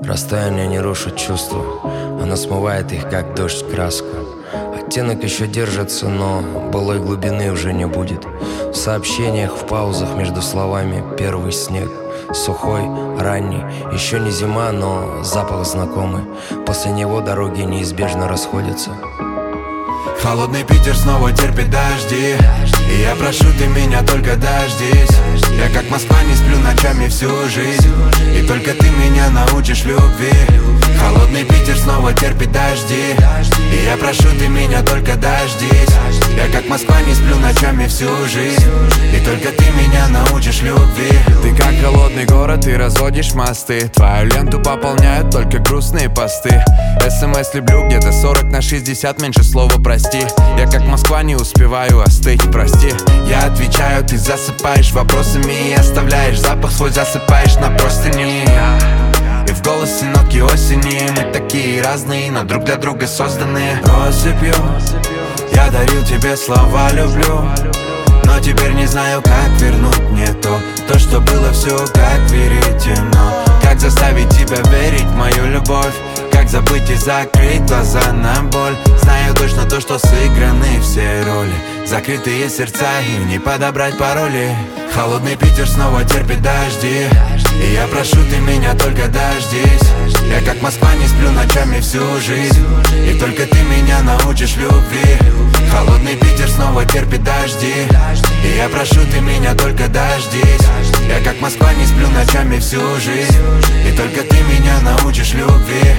Расстояние не рушит чувства, оно смывает их, как дождь, краску. Оттенок еще держится, но былой глубины уже не будет. В сообщениях, в паузах между словами первый снег. Сухой, ранний, еще не зима, но запах знакомый. После него дороги неизбежно расходятся. Холодный Питер снова терпит дожди, и я прошу, ты меня только дождись. Я как Москва не сплю ночами всю жизнь, и только ты меня научишь любви. Холодный Питер снова терпит дожди, и я прошу, ты меня только дождись. Я как Москва не сплю ночами всю жизнь, и только ты меня научишь любви. Ты как холодный город, ты разводишь мосты. Твою ленту пополняют только грустные посты. СМС люблю где-то 40/60, меньше слова прости. Я как Москва не успеваю остыть, прости. Я отвечаю, ты засыпаешь вопросами и оставляешь запах свой, засыпаешь на простыни. И в голосе нотки осени. Мы такие разные, но друг для друга созданы. Россыпью я дарил тебе слова «люблю», но теперь не знаю, как вернуть мне то, что было все как веретено. Как заставить тебя верить в мою любовь, как забыть и закрыть глаза на боль. Знаю точно то, что сыграны все роли, закрытые сердца и не подобрать пароли. Холодный Питер снова терпит дожди, и я прошу, ты меня только дождись. Я как Москва не сплю ночами всю жизнь, и только ты меня научишь любви. Холодный Питер снова терпит дожди, и я прошу, ты меня только дождись. Я как Москва не сплю ночами всю жизнь, и только ты меня научишь любви.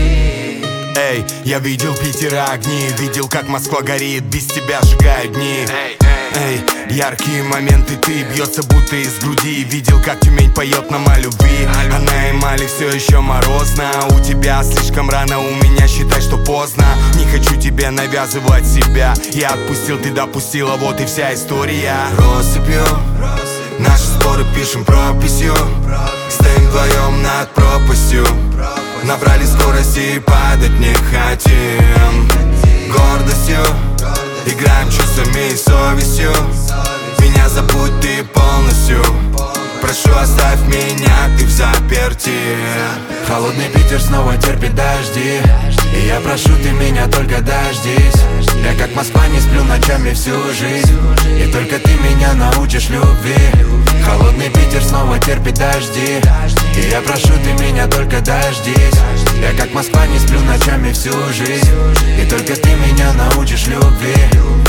Эй, я видел Питера огни, видел, как Москва горит, без тебя сжигают дни. Эй, яркие моменты, ты бьется будто из груди. Видел, как Тюмень поет нам о любви, а на Ямале все еще морозно. У тебя слишком рано, у меня считай, что поздно. Не хочу тебе навязывать себя, я отпустил, ты допустила, вот и вся история. Россыпью наши споры пишем прописью, стоим вдвоем над пропастью. Набрали скорости и падать не хотим. Гордостью играем чувствами и совестью. Меня забудь ты полностью, прошу, оставь меня, ты в заперти. Холодный Питер снова терпит дожди, и я прошу, ты меня только дождись. Я как Москва не сплю ночами всю жизнь, и только ты меня научишь любви. Холодный Питер снова терпит дожди, и я прошу, ты меня только дождись. Я как Москва не сплю ночами всю жизнь, и только ты меня научишь любви.